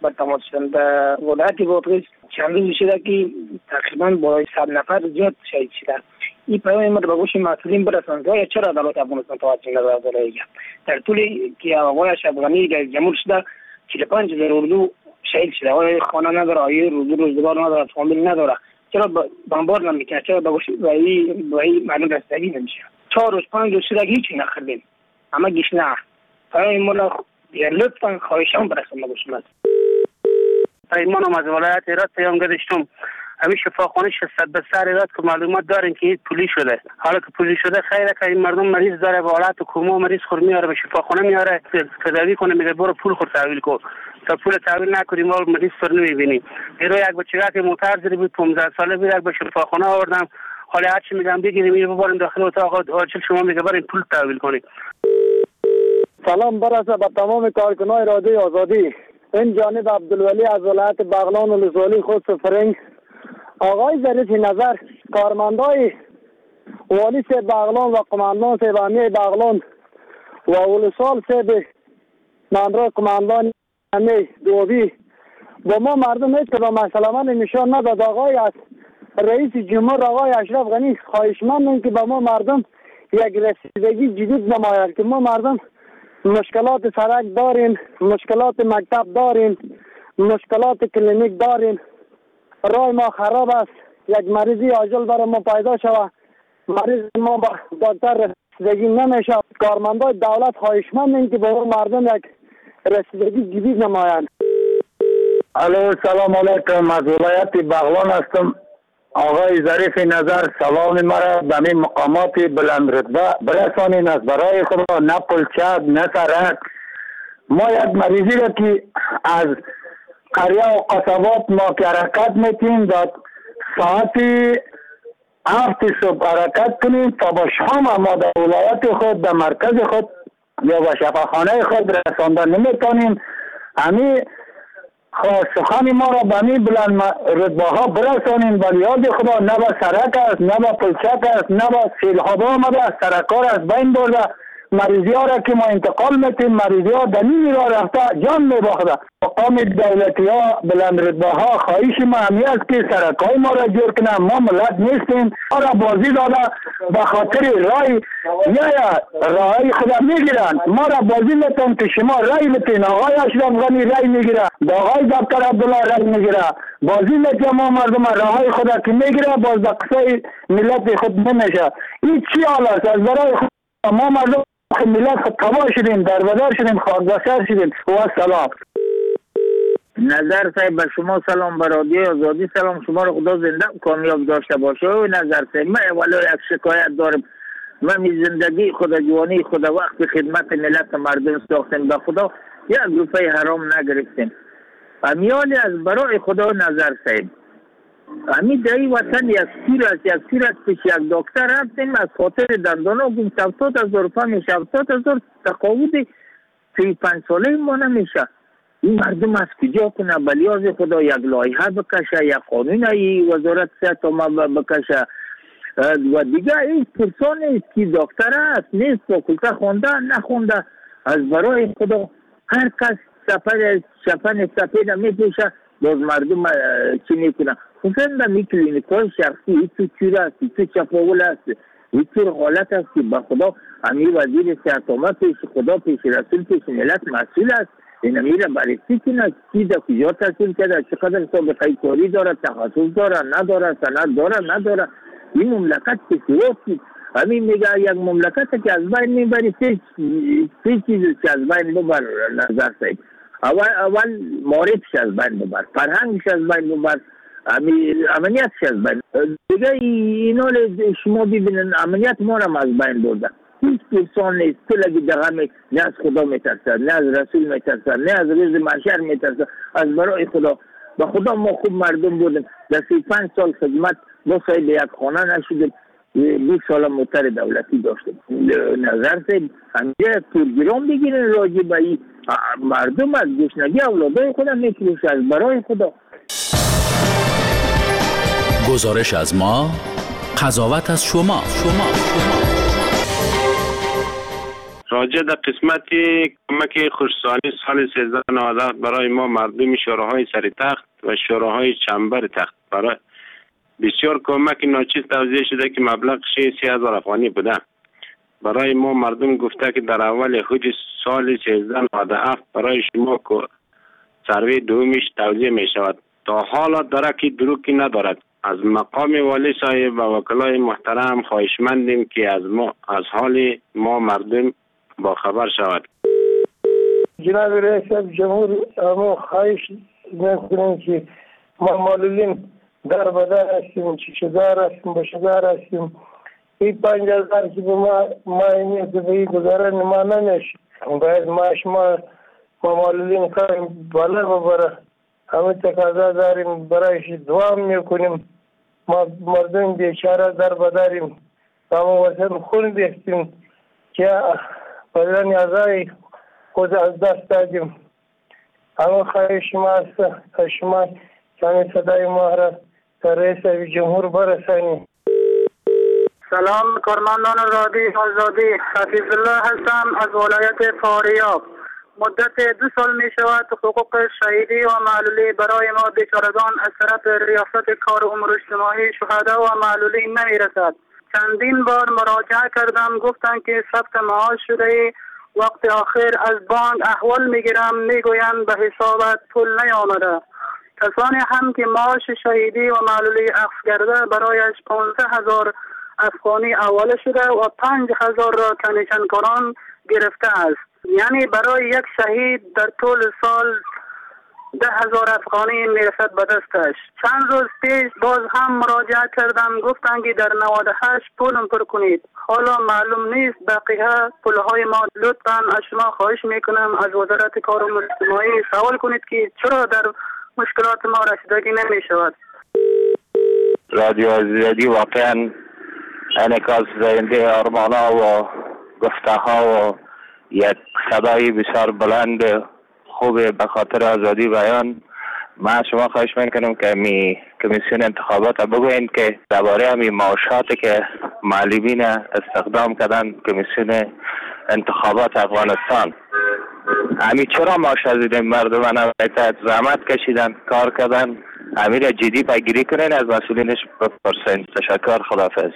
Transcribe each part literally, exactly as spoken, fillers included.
به تماس شدن. در ولایت بادغیس چند روز شده که تقریبا بالای صد نفر زیاد شهید شده. این پیام ما به گوش مسئولین برساند که چرا دولت افغانستان توجه نداره. در طولی که آقای اشرف غنی رئیس جمهور شده چهل و پنج هزار اردو شهید شده. آیا خانه نداره، آیا روزی روزگار نداره، فامیل نداره، چرا بمبار نمیکنه؟ چرا به گوش به این مردم رسیدگی نمیشه؟ چهار روز پنج روز شده هیچی نخوردیم، اما گیش نه. پیام ما لطفا خواهشام برساند به گوش مسئولین. ایمانم از ولایت هرات پیام گذاشتم. همین شفاخانه شصت به سر هرات که معلومات دارین که این پولی شده. حالا که پولی شده خیره که این مردم مریض داره به حالت کوما مریض خور میاره به شفاخانه میاره تداوی کنه، میگه برو پول خور تحویل کن. تا پول تحویل نکنیم ما مریض سر نمیبینیم. ایرو یک بچه که موتر زیر بود پانزده ساله بود، یک به شفاخانه آوردم. حالا هر چی میگم بگیریم اینو ببریم داخل اتاق آجیل شما میگه برین پول تحویل کنید. سلام برسه به تمام کارکنان رادیو آزادی. این جانب عبدالولی از ولایت بغلان و لزولی خود سفرنگ. آقای ظریف نظر کارمندای والی سے بغلان و قماندان سے وامی بغلان و اولسال سے به نامرا قماندان امی دوبی با ما مردم هیچ که با مسلمان نشان نداد. آقای از رئیس جمهور آقای اشرف غنی خواهشمندم که با ما مردم یک رسیدگی جدید نماید که ما مردم مشکلات سرک داریم، مشکلات مکتب داریم، مشکلات کلینیک داریم، رای ما خراب است. یک مریضی عاجل برای ما پیدا شود، مریض ما با دکتر رسیدگی نمیشه. کارمندای دولت خواهشمندیم که با مردم یک رسیدگی جدید نمایند. الو سلام علیکم، از ولایت بغلان هستم. آقای ظریف نظر سلام مرا به می مقامات بلند رتبه برسانین از برای خود نه پلچک نه سرک. ما یک مریضی را که از قریه و قصبات ما که حرکت میتیم در ساعت هفت صبح حرکت کنیم تا با شام ما در ولایت خود در مرکز خود یا به شفاخانه خود رسانده نمیتونیم. همین سخن ما را به می بلند رتبه ها برسانیم. ولی یاد خدا نه به سرک است، نه به پلچک است، نه به سیلاب آمده است، سرکار است بین برده. مریضی ها را که ما انتقال میتیم، مریضی ها در نیمی را رفته جان میباخته. مقام دولتی ها بلند رتبه ها خواهش ما همی است که سرک های ما را جور کنه. ما ملت نیستیم، ما را بازی داده به خاطر رای یا یا رای خدا میگیرن. ما را بازی میتون که شما رای بتین. آقای اشرف غنی رای میگیره، آقای دکتر عبدالله رای میگیره، بازی میتون ما مردم رای خدا که میگیره باز در قصه ملت خود نمیشه. این چی حال است؟ از برای خود ما مردم ملت خود تباه شدیم، در بدر شدیم، خاکبسر شدیم. و سلام. نظر صاحب به شما سلام، به رادیو آزادی سلام. شما رو خدا زنده کامیاب داشته باشه. و نظر صاحب من اولا یک شکایت دارم. من می زندگی خدا جوانی خدا وقت خدمت ملت مردم ساختم، به خدا یک روپیه حرام نگرفتیم. امیالی از برای خدا نظر صاحب امی در این وطن یک سیر است، یک سیر است پیش یک دکتر رفتیم از خاطر دندانا گم هفتاد هزار روپیه میشه. هفتاد هزار تقاعد سی و پنج ساله ما نمیشه. این مردم از کجا کنه؟ بلیاز خدا یک لایحه بکشه، یک قانون ای وزارت صحت ما بکشه. و دیگه این پرسان است که دکتر است نیست، فاکولته خونده نخونده. از برای خدا هر کس سفر شپن سفید میپوشه، باز مردم چی میکنه؟ خصوصا در می کلینیکای شخصی این تو چور است، این تو چپاول است، این تو حالت است که به خدا امی وزیر صحت آمد پیش خدا پیش رسول پیش ملت مسئول است. این امی را بررسی کنه کی در کجا تحصیل کرده، چقدر سابقه کاری داره، تخصص داره نداره، سند داره نداره. این مملکت که سیاسی همین میگه یک مملکت که از بین میبری سه سه چیزی که از بین ببر نظر صاحب. اول اول معرفش از بین ببر، فرهنگش از بین ببر، امنیتش از بین. دیگه اینا شما ببینن امنیت ما را از بین برده. هیچ پرسان نیست تو لگی دقیقه نه از خدا میترسد، نه از رسول میترسد، نه از روز محشر میترسد. از برای خدا به خدا ما خوب مردم بودیم. در سی پنج سال خدمت ما صاحب یک خانه نشدیم، بیست سال موتر دولتی داشتیم. نظر صاحب همجا پرگرام بگیرن راجع به این مردم از گشنگی اولادای خدا میفروشه. از برای خدا گزارش از ما، قضاوت از شما. شما. راجع در قسمت کمک خصوصی سال سیزده نود برای ما مردم شوراهای سر تخت و شوراهای چنبر تخت برای بسیار کمک ناچیز توزیع شده که مبلغش سی هزار افغانی بوده. برای ما مردم گفته که در اول حج سال سیزده نود هفت برای شما که سروی دومش توزیع می شود. تا حالا داره که دروکی ندارد. از مقام والی صاحب و وکلای محترم خواهشمندیم که از ما از حال ما مردم با خبر شود. جناب رئیس جمهور ما خواهش میکنیم که ما معلولین در بدر هستیم، چشمدار هستیم، بشدار هستیم. این پنج هزار که به ما ماهی طبیعی گذاره ما نمیشه. باید ماش ما ما معلولین کاریم بالا ببره. همه تقاضا داریم برایش دعا میکنیم. ما مردم بیچاره در بدریم. ما وطن خون بیستیم که بدن اعضای خود از دست دادیم. همه خواهش ما است که شما کمی صدای ما را در رئیس جمهور برسانید. سلام کارمندان رادیو آزادی، حفیظ الله هستم از ولایت فاریاب. مدت دو سال می شود حقوق شهیدی و معلولی برای ما بیچارگان از طرف ریاست کار امور اجتماعی شهدا و معلولی نمی رسد. چندین بار مراجعه کردم، گفتن که ثبت معاش شده، وقت آخر از بانک احوال می گیرم میگویند به حسابت پول نیامده. کسانی هم که معاش شهیدی و معلولی اخذ کرده برایش پانزده هزار افغانی حواله شده و پنج هزار را کنیشنکاران گرفته است. یعنی برای یک شهید در طول سال ده هزار افغانی میرسد به دستش. چند روز پیش باز هم مراجعه کردم، گفتن که در نود و هشت پولم پر کنید. حالا معلوم نیست بقیه پولهای ما. لطفا از شما خواهش میکنم از وزارت کار و اجتماعی سوال کنید که چرا در مشکلات ما رسیدگی نمی شود. رادیو آزادی واقعا انعکاس دهنده آرمان‌ها و گفته‌ها و یک صدای بسیار بلند خوبه به خاطر آزادی بیان. من شما خواهش میکنم که می کمیسیون انتخابات بگوین که درباره همین معاشاتی که معلمین استخدام کردن کمیسیون انتخابات افغانستان، همین چرا معاش از این مردمان زحمت کشیدن کار کردن، همین را جدی پیگیری کنین، از مسئولینش بپرسین. تشکر، خداحافظ.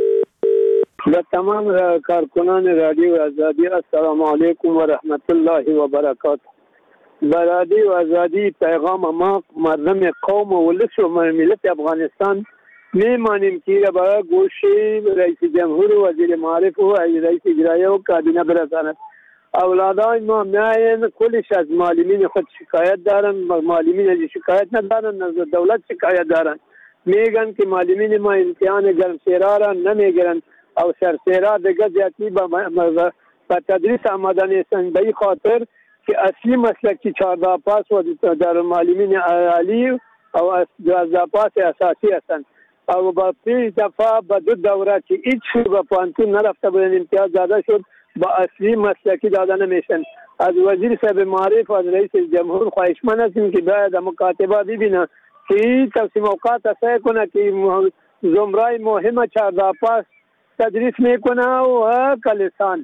به تمام کارکنان رادیو آزادی السلام علیکم و رحمت الله و برکاته. به رادیو آزادی پیغام ما مردم قوم و ولس و ملت افغانستان میمانیم که برای گوشی رئیس جمهور و وزیر معارف و رئیس اجرایه و کابینه برساند. اولادای ما میاین کلش از معلمین خود شکایت دارن، معلمین از شکایت ندارن، از دولت شکایت دارن. میگن که معلمین ما امتحان گرمسیرا را نمیگیرن او سرسیرا دیگه زیادی با تدریس آماده نیستن. به این خاطر که اصلی مسلکی چهارده پاس و در معلمین عالی او دوازده پاس اساسی هستند. او با پیش دفعه با دو دوره که هیچ به پانتون نرفته بودن امتیاز داده شد، با اصلی مسلکی داده نمیشن. از وزیر صاحب معارف و از رئیس جمهور خواهشمند هستیم که باید مکاتبه ببینه که این تقسیم اوقات اسای کنه که زمرای مهم چهارده پاس تدریس میکنه و کلسان.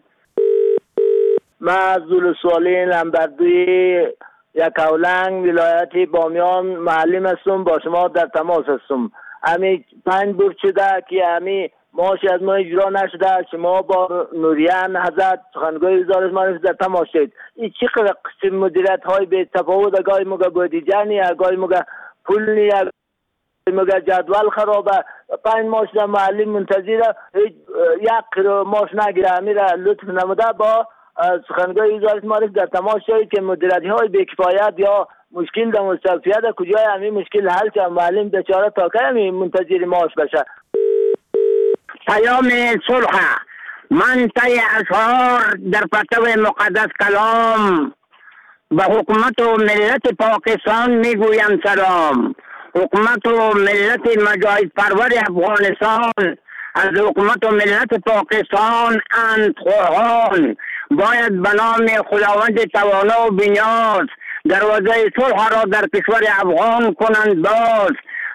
من زول سوالین لمبردوی یک اولنگ ولایت بامیان معلم هستم، با شما در تماس هستم. امی پنج بور شده که امی معاش از ما اجرا نشده، شما با نوریان حضرت سخنگوی وزارت معارف در تماس شدید. این چی قسم مدیریت های به تفاوت، اگای مگه بودیجانی، اگای مگه پول نی، مگه جدول خرابه. پنج ماش در معلم منتظره یک ماش نگیره. امیره لطف نموده با سخنگوی وزارت معارف در تماس شدید که مدیریت های به کفایت یا مشکل در مستوفیت کجای همین مشکل حل شد، معلم بیچاره تا که همین منتظر معاش بشه. پیام صلح من طی اشعار در پرتو مقدس کلام به حکومت و ملت پاکستان میگویم سلام. حکومت و ملت مجاهد پرور افغانستان از حکومت و ملت پاکستان اندخواهان باید به نام خداوند توانا و بینیاز دروازه صلح را در کشور افغان کنند باز.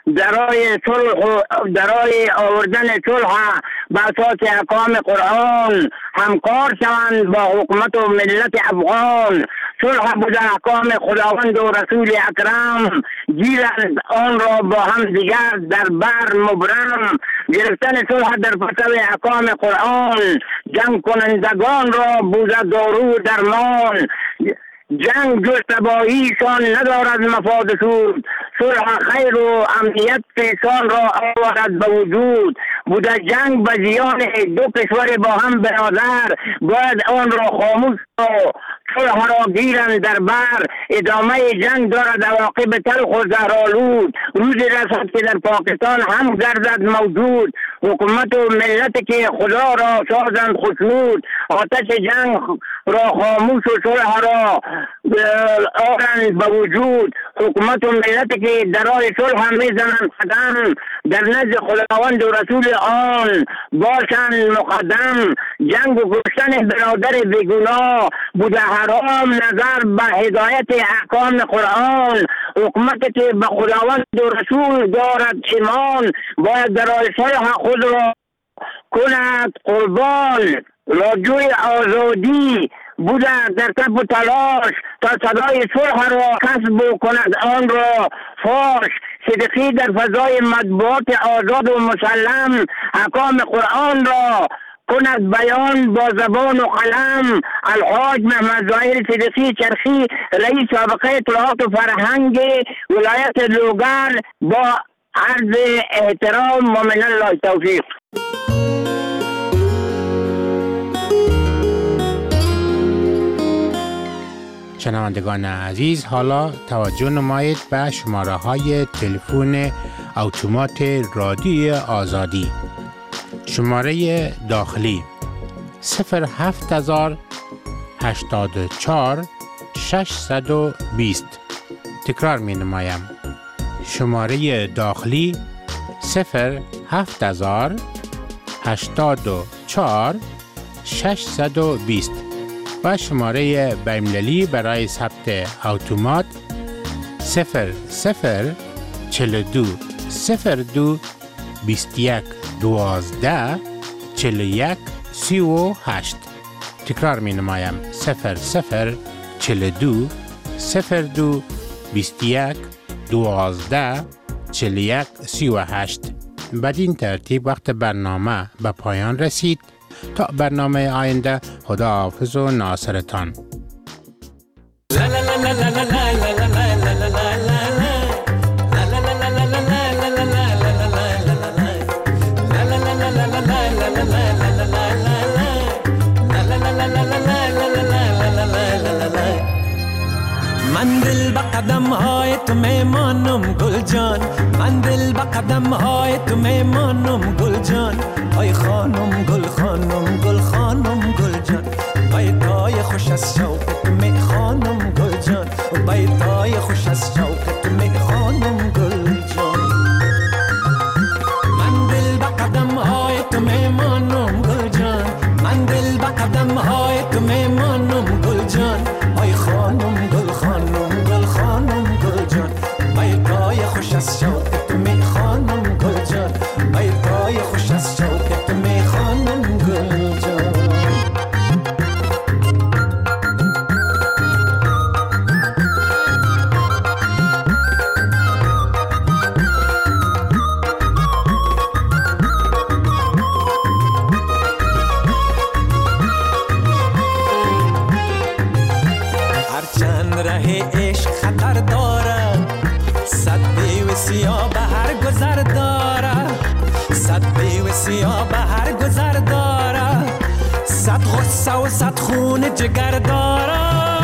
درای صلح درای آوردن صلح به اساس احکام قرآن همکار شوند با حکومت و ملت افغان. صلح بوده احکام خداوند و رسول اکرم، گیرند آن را با هم دیگر در بر مبرم. گرفتن صلح در پرتو احکام قرآن، جنگ کنندگان را بوده دارو درمان. جنگ جز تباهیشان ندارد مفاد سود، صلح خیر و امنیت پیشان را آورد به وجود. بوده جنگ به زیان دو کشور با هم برادر، باید آن را خاموش و صلح را گیرند در بر. ادامه جنگ دارد عواقب تلخ و زهرآلود، روزی رسد که در پاکستان هم گردد موجود. حکومت و ملت که خدا را سازند خشنود، آتش جنگ را خاموش و صلح را آورند به وجود. حکومت و ملت که درای صلح میزنند قدم، در نزد خداوند و رسول آن باشند مقدم. جنگ و کشتن برادر بیگناه بوده حرام نظر به هدایت احکام قرآن. حکومت که به خداوند و رسول دارد ایمان، باید درای صلح خود را کند قربان. راجوی آزادی بوده در تب و تلاش، تا صدای صلح را کسب کند آن را فاش. صدقی در فضای مطبوعات آزاد و مسلم، احکام قرآن را کند بیان با زبان و قلم. الحاج محمد ظاهر صدقی چرخی، رئیس سابقه اطلاعات و فرهنگ ولایت لوگر، با عرض احترام و من الله توفیق. شنوندگان عزیز، حالا توجه نمایید به شماره های تلفن اتومات رادیوی آزادی. شماره داخلی صفر هفت هزار هشتاد و چهار ششصد و بیست. تکرار می نمایم. شماره داخلی صفر هفت هزار هشتاد و چهار ششصد و بیست و شماره بین‌المللی برای ثبت اتومات صفر صفر چهل و دو صفر دو بیست و یک دوازده چهل و یک سی و هشت. تکرار می نمایم. صفر صفر چهل و دو صفر دو بیست و یک دوازده چهل و یک سی و هشت. بدین ترتیب وقت برنامه به پایان رسید. تا برنامه آینده، خدا حافظ و ناصرتان. من دل به قدم های تو میمانم گل جان، من دل به قدم های تو میمانم گل جان. ای خانم گل خانم گل خانم گل جان، بیتای خوش از شوق تو می خانم گل جان، بیتای خوش از شوق تو می خانم گل جان. من دل به قدم های تو میمانم گل جان، من دل به قدم های تو میمانم گل جان. ای خانم گل خانم گل خانم گل جان، بیتای خوش از شوق تو می خانم گل جان، بیتای خوش از شوق تو می خانم گل جان. سیاه به هر گذر داره، صد بیو سیاه به هر گذر داره، صد غصه و صد خون جگر داره.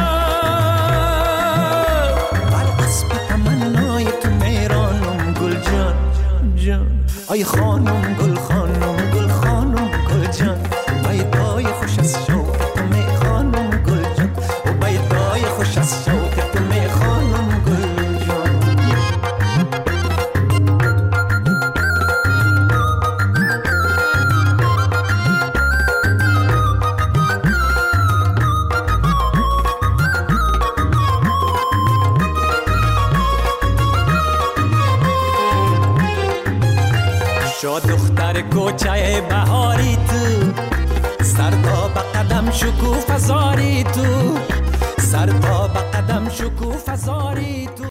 بر اسب تمنای تو میرانم گل جان جان، ای خانم گل خانم گل خانم گل جان، بیتای خوش از شوق تو می خانم گل جان، و بیتای خوش از شوق تو می خانم گل جان. شو دختر کوچه بهاری تو، سر تا به قدم شکوفه زاری تو، سر تا به قدم شکوفه زاری تو.